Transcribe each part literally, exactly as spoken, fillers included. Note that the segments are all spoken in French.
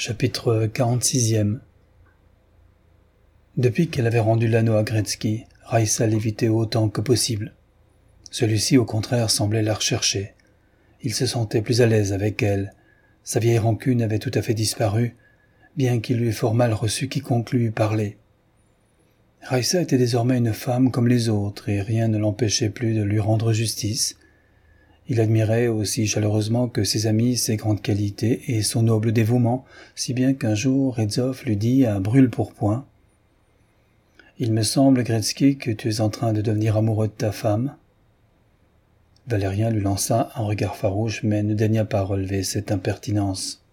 Chapitre quarante-sixième. Depuis qu'elle avait rendu l'anneau à Gretzky, Raïssa l'évitait autant que possible. Celui-ci, au contraire, semblait la rechercher. Il se sentait plus à l'aise avec elle. Sa vieille rancune avait tout à fait disparu, bien qu'il eût fort mal reçu quiconque lui eût parlé. Raïssa était désormais une femme comme les autres, et rien ne l'empêchait plus de lui rendre justice. Il admirait aussi chaleureusement que ses amis ses grandes qualités et son noble dévouement, si bien qu'un jour Redzov lui dit à brûle-pourpoint « Il me semble, Gretzky, que tu es en train de devenir amoureux de ta femme. » Valérien lui lança un regard farouche, mais ne daigna pas relever cette impertinence.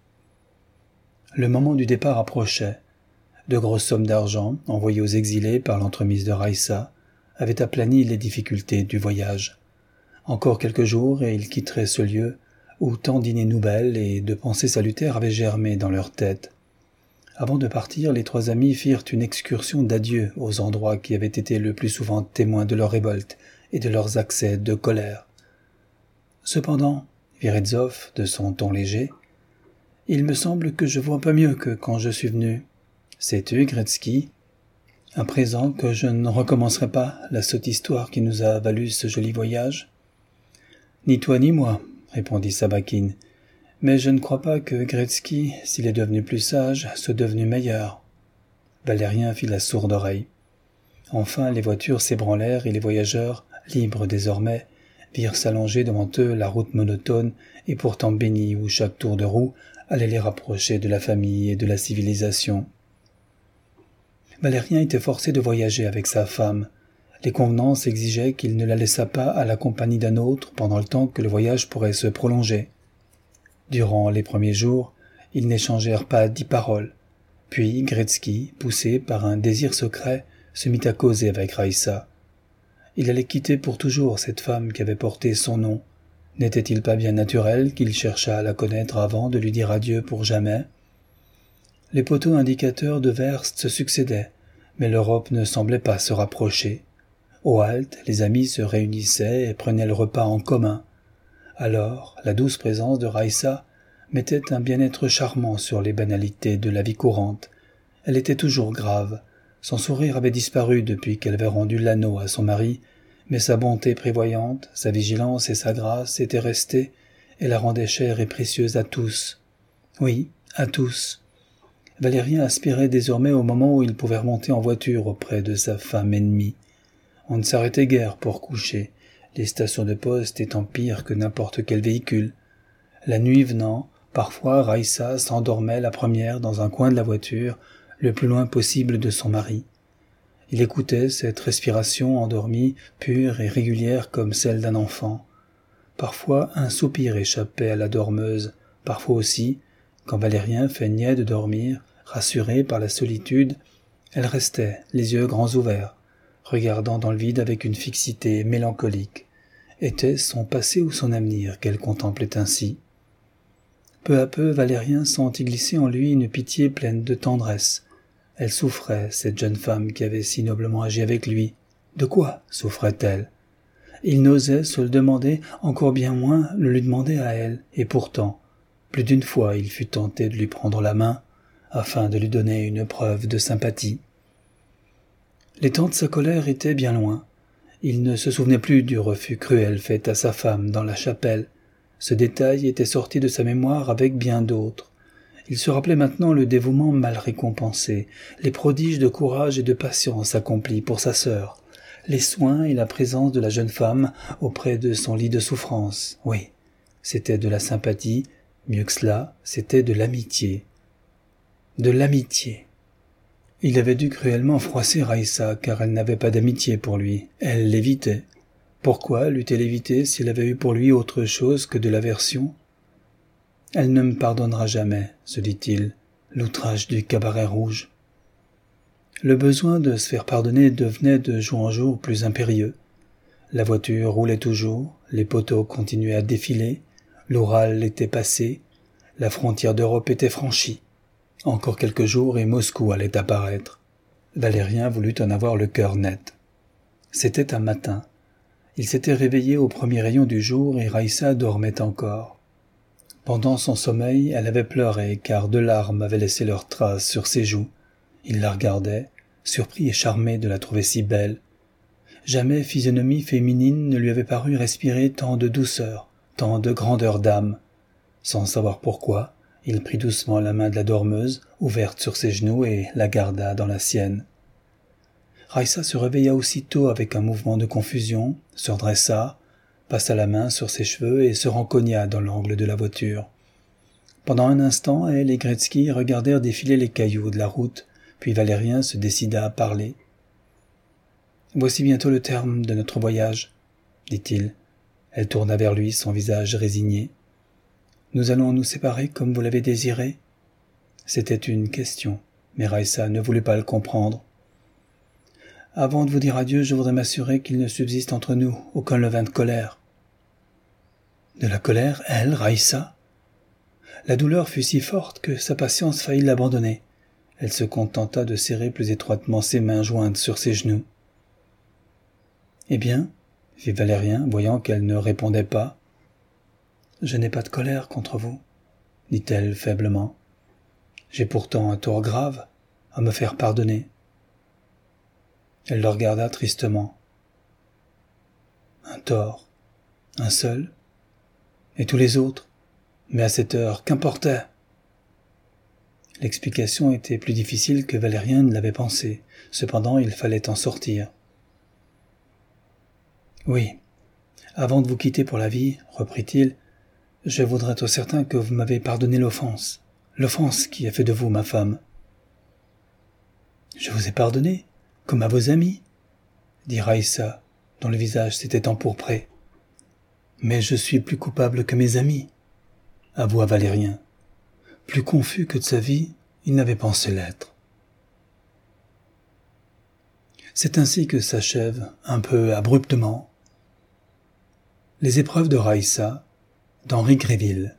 Le moment du départ approchait. De grosses sommes d'argent, envoyées aux exilés par l'entremise de Raïssa, avaient aplani les difficultés du voyage. Encore quelques jours et ils quitteraient ce lieu où tant d'idées nouvelles et de pensées salutaires avaient germé dans leur tête. Avant de partir, les trois amis firent une excursion d'adieu aux endroits qui avaient été le plus souvent témoins de leur révolte et de leurs accès de colère. Cependant, dit Redzov de son ton léger, « il me semble que je vois pas mieux que quand je suis venu. Sais-tu, Gretzky, à présent que je ne recommencerai pas la sotte histoire qui nous a valu ce joli voyage ?» « Ni toi ni moi, » répondit Sabakine, « mais je ne crois pas que Gretzky, s'il est devenu plus sage, soit devenu meilleur. » Valérien fit la sourde oreille. Enfin, les voitures s'ébranlèrent et les voyageurs, libres désormais, virent s'allonger devant eux la route monotone et pourtant bénie où chaque tour de roue allait les rapprocher de la famille et de la civilisation. Valérien était forcé de voyager avec sa femme. Les convenances exigeaient qu'il ne la laissât pas à la compagnie d'un autre pendant le temps que le voyage pourrait se prolonger. Durant les premiers jours, ils n'échangèrent pas dix paroles. Puis Gretzky, poussé par un désir secret, se mit à causer avec Raïssa. Il allait quitter pour toujours cette femme qui avait porté son nom. N'était-il pas bien naturel qu'il cherchât à la connaître avant de lui dire adieu pour jamais? Les poteaux indicateurs de Verst se succédaient, mais l'Europe ne semblait pas se rapprocher. Aux haltes, les amis se réunissaient et prenaient le repas en commun. Alors, la douce présence de Raïssa mettait un bien-être charmant sur les banalités de la vie courante. Elle était toujours grave. Son sourire avait disparu depuis qu'elle avait rendu l'anneau à son mari, mais sa bonté prévoyante, sa vigilance et sa grâce étaient restées et la rendaient chère et précieuse à tous. Oui, à tous. Valérien aspirait désormais au moment où il pouvait remonter en voiture auprès de sa femme ennemie. On ne s'arrêtait guère pour coucher, les stations de poste étant pires que n'importe quel véhicule. La nuit venant, parfois Raïssa s'endormait la première dans un coin de la voiture, le plus loin possible de son mari. Il écoutait cette respiration endormie, pure et régulière comme celle d'un enfant. Parfois un soupir échappait à la dormeuse, parfois aussi, quand Valérien feignait de dormir, rassuré par la solitude, elle restait, les yeux grands ouverts, regardant dans le vide avec une fixité mélancolique. Était-ce son passé ou son avenir qu'elle contemplait ainsi? Peu à peu, Valérien sentit glisser en lui une pitié pleine de tendresse. Elle souffrait, cette jeune femme qui avait si noblement agi avec lui. De quoi souffrait-elle? Il n'osait se le demander, encore bien moins le lui demander à elle, et pourtant, plus d'une fois il fut tenté de lui prendre la main, afin de lui donner une preuve de sympathie. Les temps de sa colère étaient bien loin. Il ne se souvenait plus du refus cruel fait à sa femme dans la chapelle. Ce détail était sorti de sa mémoire avec bien d'autres. Il se rappelait maintenant le dévouement mal récompensé, les prodiges de courage et de patience accomplis pour sa sœur, les soins et la présence de la jeune femme auprès de son lit de souffrance. Oui, c'était de la sympathie, mieux que cela, c'était de l'amitié. De l'amitié. Il avait dû cruellement froisser Raïssa, car elle n'avait pas d'amitié pour lui. Elle l'évitait. Pourquoi l'eût-elle évité s'il avait eu pour lui autre chose que de l'aversion? « Elle ne me pardonnera jamais, » se dit-il, l'outrage du cabaret rouge. Le besoin de se faire pardonner devenait de jour en jour plus impérieux. La voiture roulait toujours, les poteaux continuaient à défiler, l'Oural était passé, la frontière d'Europe était franchie. Encore quelques jours et Moscou allait apparaître. Valérien voulut en avoir le cœur net. C'était un matin. Il s'était réveillé au premier rayon du jour et Raïssa dormait encore. Pendant son sommeil, elle avait pleuré, car deux larmes avaient laissé leurs traces sur ses joues. Il la regardait, surpris et charmé de la trouver si belle. Jamais physionomie féminine ne lui avait paru respirer tant de douceur, tant de grandeur d'âme. Sans savoir pourquoi, il prit doucement la main de la dormeuse, ouverte sur ses genoux, et la garda dans la sienne. Raissa se réveilla aussitôt avec un mouvement de confusion, se redressa, passa la main sur ses cheveux et se rencogna dans l'angle de la voiture. Pendant un instant, elle et Gretzky regardèrent défiler les cailloux de la route, puis Valérien se décida à parler. « Voici bientôt le terme de notre voyage, » dit-il. Elle tourna vers lui son visage résigné. « Nous allons nous séparer comme vous l'avez désiré ?» C'était une question, mais Raissa ne voulut pas le comprendre. « Avant de vous dire adieu, je voudrais m'assurer qu'il ne subsiste entre nous aucun levain de colère. » De la colère, elle, Raissa? La douleur fut si forte que sa patience faillit l'abandonner. Elle se contenta de serrer plus étroitement ses mains jointes sur ses genoux. « Eh bien ?» fit Valérien, voyant qu'elle ne répondait pas. « Je n'ai pas de colère contre vous, » dit-elle faiblement. « J'ai pourtant un tort grave à me faire pardonner. » Elle le regarda tristement. « Un tort, un seul, et tous les autres, mais à cette heure, qu'importait ?» L'explication était plus difficile que Valérien ne l'avait pensé. Cependant, il fallait en sortir. « Oui, avant de vous quitter pour la vie, reprit-il, je voudrais être certain que vous m'avez pardonné l'offense, l'offense qui a fait de vous ma femme. »« Je vous ai pardonné, comme à vos amis, » dit Raissa, dont le visage s'était empourpré. « Mais je suis plus coupable que mes amis, » avoua Valérien. Plus confus que de sa vie, il n'avait pensé l'être. C'est ainsi que s'achève, un peu abruptement, les épreuves de Raissa d'Henri Gréville.